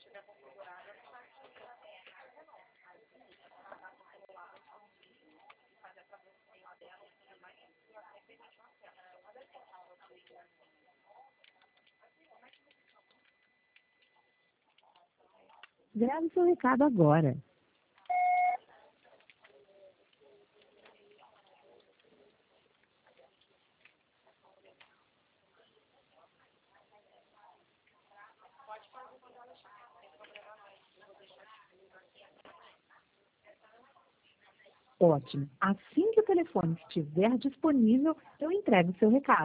Grave seu recado agora. Ótimo. Assim que o telefone estiver disponível, eu entrego o seu recado.